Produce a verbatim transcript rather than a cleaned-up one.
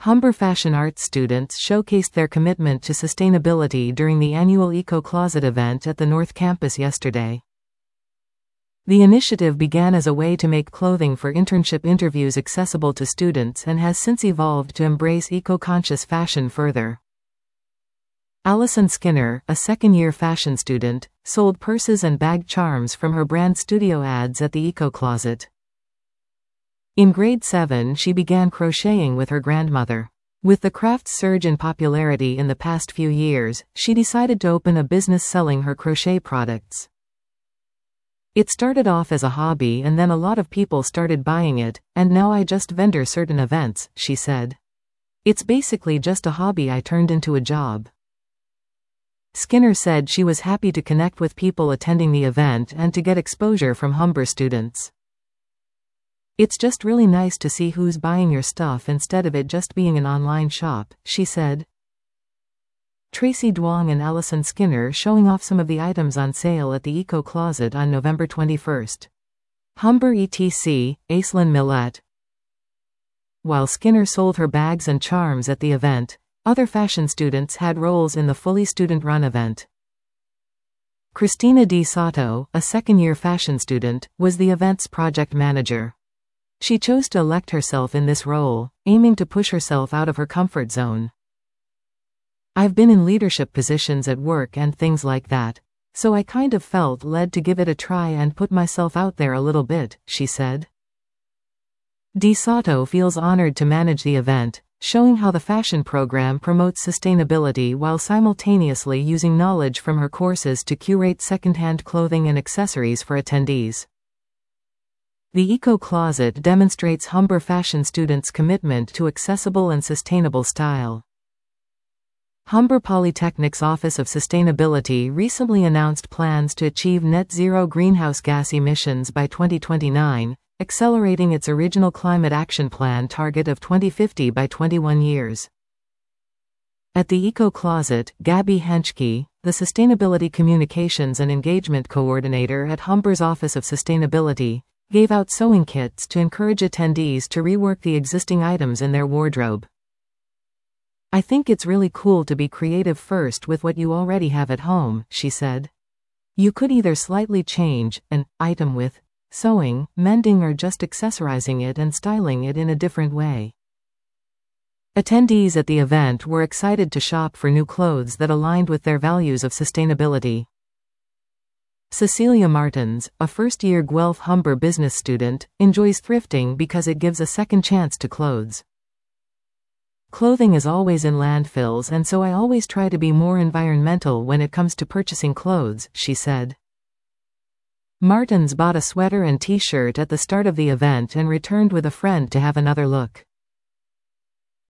Humber Fashion Arts students showcased their commitment to sustainability during the annual Eco Closet event at the North Campus yesterday. The initiative began as a way to make clothing for internship interviews accessible to students and has since evolved to embrace eco-conscious fashion further. Allison Skinner, a second-year fashion student, sold purses and bag charms from her brand studio ads at the Eco Closet. In grade seven, she began crocheting with her grandmother. With the craft's surge in popularity in the past few years, she decided to open a business selling her crochet products. It started off as a hobby and then a lot of people started buying it, and now I just vendor certain events, she said. It's basically just a hobby I turned into a job. Skinner said she was happy to connect with people attending the event and to get exposure from Humber students. It's just really nice to see who's buying your stuff instead of it just being an online shop, she said. Tracy Duong and Allison Skinner showing off some of the items on sale at the Eco Closet on November twenty-first. Humber et cetera, Aislinn Millette. While Skinner sold her bags and charms at the event, other fashion students had roles in the fully student-run event. Christina Di Sato, a second-year fashion student, was the event's project manager. She chose to elect herself in this role, aiming to push herself out of her comfort zone. I've been in leadership positions at work and things like that, so I kind of felt led to give it a try and put myself out there a little bit, she said. Di Sato feels honored to manage the event, showing how the fashion program promotes sustainability while simultaneously using knowledge from her courses to curate secondhand clothing and accessories for attendees. The Eco Closet demonstrates Humber fashion students' commitment to accessible and sustainable style. Humber Polytechnic's Office of Sustainability recently announced plans to achieve net zero greenhouse gas emissions by twenty twenty-nine, accelerating its original climate action plan target of twenty fifty by twenty-one years. At the Eco Closet, Gabby Henschke, the Sustainability Communications and Engagement Coordinator at Humber's Office of Sustainability, gave out sewing kits to encourage attendees to rework the existing items in their wardrobe. I think it's really cool to be creative first with what you already have at home, she said. You could either slightly change an item with sewing, mending, or just accessorizing it and styling it in a different way. Attendees at the event were excited to shop for new clothes that aligned with their values of sustainability. Cecilia Martins, a first-year Guelph Humber business student, enjoys thrifting because it gives a second chance to clothes. Clothing is always in landfills, and so I always try to be more environmental when it comes to purchasing clothes, she said. Martins bought a sweater and t-shirt at the start of the event and returned with a friend to have another look.